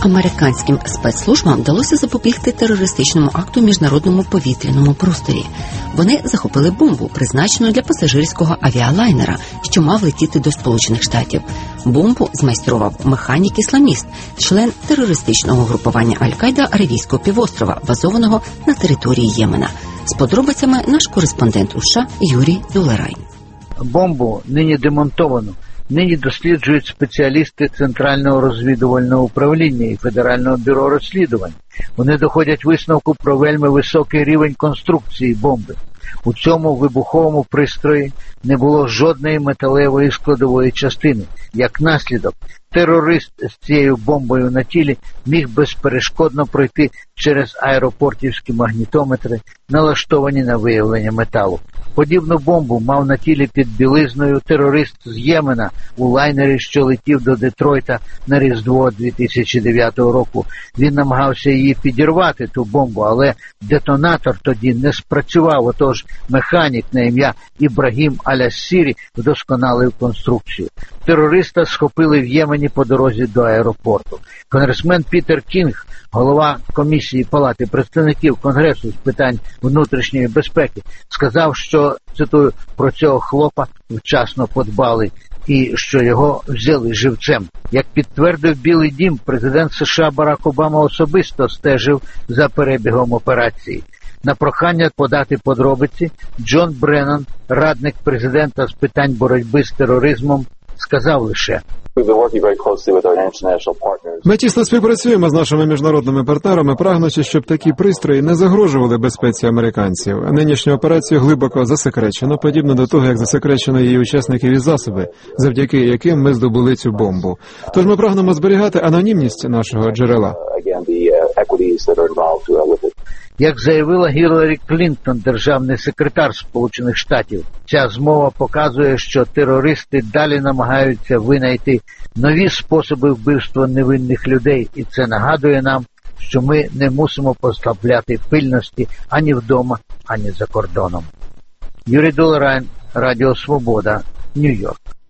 Американським спецслужбам вдалося запобігти терористичному акту в міжнародному повітряному просторі. Вони захопили бомбу, призначену для пасажирського авіалайнера, що мав летіти до Сполучених Штатів. Бомбу змайстрував механік-ісламіст, член терористичного групування Аль-Каїда Аравійського півострова, базованого на території Ємена. З подробицями наш кореспондент у США Юрій Долерай. Бомбу нині демонтовано. Нині досліджують спеціалісти Центрального розвідувального управління і Федерального бюро розслідувань. Вони доходять висновку про вельми високий рівень конструкції бомби. У цьому вибуховому пристрої не було жодної металевої складової частини. Як наслідок, терорист з цією бомбою на тілі міг безперешкодно пройти через аеропортівські магнітометри, налаштовані на виявлення металу. Подібну бомбу мав на тілі під білизною терорист з Ємена у лайнері, що летів до Детройта на Різдво 2009 року. Він намагався її підірвати, ту бомбу, але детонатор тоді не спрацював. Отож механік на ім'я Ібрагім Аль-Ассірі вдосконалив конструкцію. Терориста схопили в Ємені по дорозі до аеропорту. Конгресмен Пітер Кінг, голова комісії Палати представників Конгресу з питань внутрішньої безпеки, сказав, що, цитую, про цього хлопа вчасно подбали і що його взяли живцем. Як підтвердив Білий дім, президент США Барак Обама особисто стежив за перебігом операції. На прохання подати подробиці Джон Бреннан, радник президента з питань боротьби з тероризмом, сказав лише: Ми тісно співпрацюємо з нашими міжнародними партнерами, прагнучи, щоб такі пристрої не загрожували безпеці американців. Нинішню операцію глибоко засекречено, подібно до того, як засекречено її учасників і засоби, завдяки яким ми здобули цю бомбу. Тож ми прагнемо зберігати анонімність нашого джерела. Як заявила Гіларі Клінтон, державний секретар Сполучених Штатів, ця змова показує, що терористи далі намагаються винайти нові способи вбивства невинних людей, і це нагадує нам, що ми не мусимо послабляти пильності ані вдома, ані за кордоном. Юрій Долерай, Радіо Свобода, Нью-Йорк.